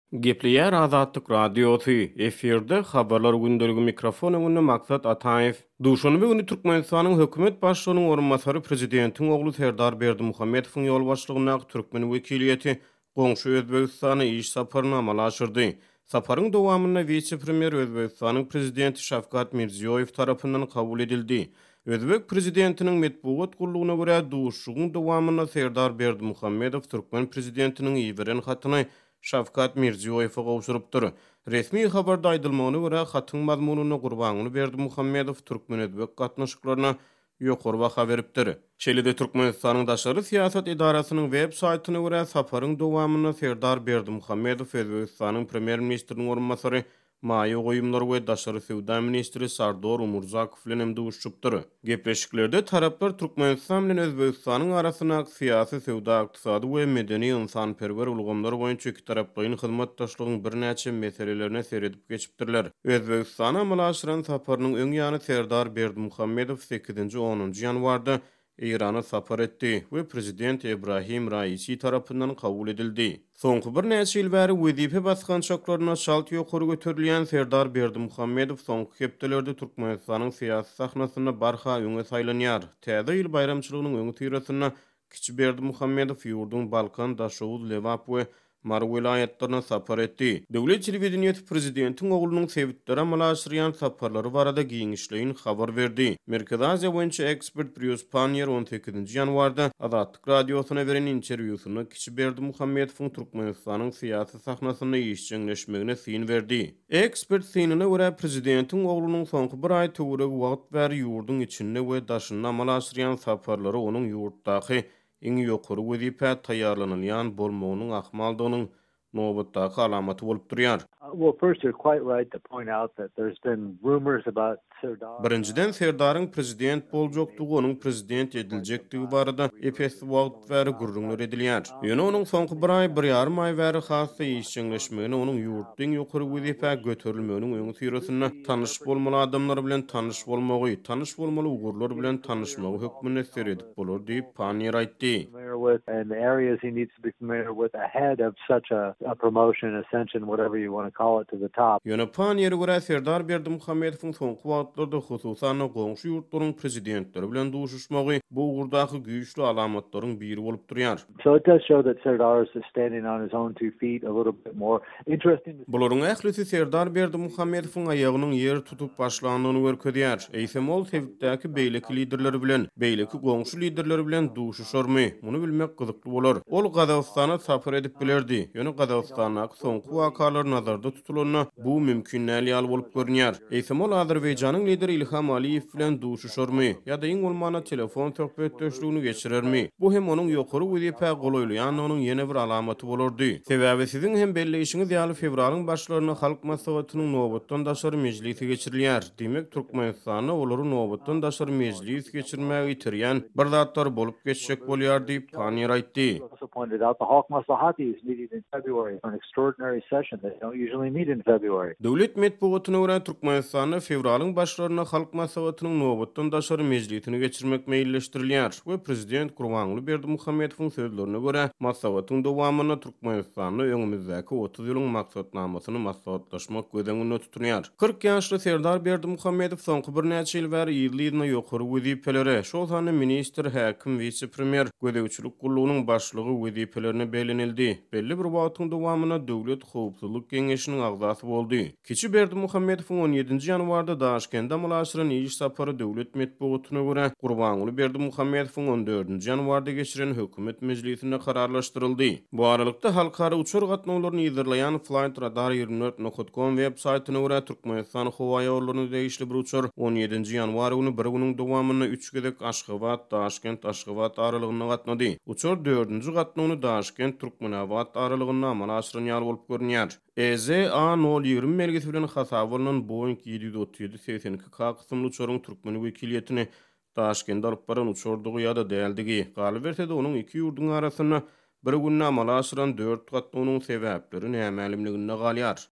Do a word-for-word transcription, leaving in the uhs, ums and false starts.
Gepleýär Azatlyk Radiosu. Eferde habarlar gündäligi mikrofon öňünde maksat Ataev. Duşany bugün Türkmenistanyň hökümet başlygynyň orunmasary prezidentiň ogly Serdar Berdimuhammedowyň ýol başlygyna Türkmen wekiliýeti goňşy Özbegistana iş saparyny amala aşyrdy. Saparyň dowamyna vice-premier Özbegistanyň prezidenti Şavkat Mirziýoýew tarapyndan kabul edildi. Özbek prezidentiniň medpuwat gurulugyna görä duşugyň dowamyna Serdar Berdimuhammedow Türkmen prezidentiniň ýiberen hatyny Şavkat Mirziýoýew gowşurypdyr. Resmi habarda aýdylmagyna görä hatyň mazmunyna gurbanyny Berdimuhammedow Türkmen Özbek gatnaşyklaryna ýokary baha beripdir. Şeýle-de Türkmenistanyň daşary siýasat idarasynyň web saýtyna görä saparyň dowamyna Serdar Berdimuhammedow Özbegistanyň premier ministriniň orunmasary Maýy goýumlary we daşary sowda ministri Sardor Umurzakow bilen duşupdyr. Gepleşiklerde taraplar Türkmenistan bilen Özbegistanyň arasyna syýasy, sowda, ykdysady we medeni ynsanperwer ulgamlar boýunça iki taraplyň hyzmatdaşlygyň birnäçe meselelerine seredip geçipdirler. Özbegistan amala aşyran saparynyň öň ýany Serdar Berdimuhammedow sekizinji onunji ýanwarda İran'a sapar etdi ve prezident Ibrahim Raisi tarapyndan kabul edildi. Soňky bir näçe ýyl bäri wezipe baskan şoklaryna şalt ýokary göterilýän Serdar Berdimuhammedow soňky hepdelerde Türkmenistanyň syýasy sahnasyna barha öňe saýlanýar. Täze ýyl bayramçylygynyň öňü tyrasyna Kiçi Berdimuhammedow ýurdun Balkan, Daşowuz, Lewap we Mar vilayetlerine sapar etdi. Döwlet telewizionyny prezidentiň oglunyň sebitleri amala aşyrýan saparlary barada giňişleýin habar berdi. Merkez Aziýa boýunça ekspert Prius Panier on sekizinji ýanwarda Azatlyk radiosyna beren interwýusyny Kiçi Berdimuhammedowyň Türkmenistanyň syýasy sahnasyna ýeşjeňleşmegine syn berdi. Ekspert synına görä prezidentiň oglunyň soňky bir aý töwereg wagt bäri ýurdun içinde we daşynda amala aşyrýan saparlary onuň ýurtdaky iň ýokary wezipe taýýarlanylýan bolmagynyň ahmaldygynyň nobatdaky alamaty bolup durýar. Well, first, you're quite right to point out that there's been rumors about Serdar. Birinciden Serdaryň prezident boljokdugy, onuň prezident ediljekdigi barada epes wagt bäri gurrunlar edilýär. Ýöne onuň soňky bir aý, bir ýarym aý bäri hasy işçiňleşmegine, onuň ýurtdan ýokary wezipe göterilmeginiň öňü tyrasyna tanyş bolmaly adamlar bilen tanyş bolmagy, tanyş bolmaly ugurlar bilen tanyşmagy hökmüne seredip bolar diýip Panier aýtdy. With and the areas he needs to be familiar with ahead of such a, a promotion, ascension, whatever you want to call it, to the top. Ýöne Panier görä Serdar Berdimuhammedowyň soňky wagtlarda hususan goňşy ýurtlaryň prezidentleri bilen duşuşmagy bu ugurdaky güýçli alamatlaryň biri bolup durýar. So it does show that Serdar is standing on his own two feet a little bit more interesting. Bularyň ählisi Serdar Berdimuhammedowyň aýagynyň ýer tutup başlandygyny görkezýär. Eýsem ol tebitdäki beýleki liderleri bilen, beýleki goňşy liderleri bilen duşuşarmy? Muny bilmek gyzykly bolar. Ol Gazagystana sapar edip bilerdi. Ýöne Gazagystana soňky wakalar nazarda tutulanyna bu mümkin näli bolup görünýär. Eýsem ol Azerbaýjanyň lideri İlham Aliýew bilen duşuşarmy? Ýa-da iň bolmana telefon söhbetdeşligini geçirermi? Bu hem onuň ýokary wezipe goýulýan onuň ýene bir alamaty bolardy. Sebäbi siziň hem belleýişiňiz ýaly fevralyň başlaryna halk maslahatynyň nobatdan daşary mejlisi geçirilýär. Demek Türkmenistanyň olary nobatdan daşary mejlis geçirmäge ýetirýän bir zatlar bolup geçjek bolýar diýip Panier aýtdy. Also pointed out the Halk Maslahati is meeting in February for an extraordinary session. They don't usually meet in February. Döwlet medpuwatyna görä Türkmenistanyň fevralyň başlaryna halk maslahatynyň nobatdan daşary mejlisini geçirmek meýilleşdirilýär we prezident Gurbanguly Berdimuhammedowyň sözlerine görä maslahatyň dowamyna Türkmenistanyň öňümüzdäki otuz ýylyň maksatnamasyny maslahatlaşmak gözeňinde tutulýar. kırk ýaşly Serdar Berdimuhammedow soňky bir näçe ýyl bäri ýyllygyna ýokary wezipelere, şol sany ministr, häkim, vice-premier, gödäwçilik gurulugynyň başlygy wezipelerine belenildi. Belli bir wagtyň dowamyna Döwlet Howpsuzlyk Geňeşiniň agzasy boldy. Kiçi Berdimuhammedowyň on ýedinji ýanwarda Daşkentde amala aşyran iş sapary döwlet medpuwatyna görä Gurbanguly Berdimuhammedowyň on dördünji ýanwarda geçiren hökümet mejlisinde kararlaşdyryldy. Bu aralykda halkara uçur gatnawlaryny ýygyrlaýan Flight Radar ýygrimi dört nokta com web saýtyna görä Türkmenistan howa ýollaryny değişli bir uçur on ýedinji ýanwar güni bir günüň dowamyna üç gezek Aşgabat, Daşkent, Aşgabat aralygyna gatnady. Uçur dördünji gatnawyny Daşkent, Türkmenabad aralygyna amala aşyran ýaly bolup görünýär. E Z A nol ýygrimi belgisi bilen hasap bolan Boeing yedi yüz otuz ýedi seksen iki K kysymly uçuryň Türkmen wekiliýetini Daşkentde alyp baran uçurdygy ýa-da däldigi. Galyp berse-de onuň iki ýurduň arasyna bir günde amala aşyran dört gatnawnyň sebäpleri näme malimliginde galýar.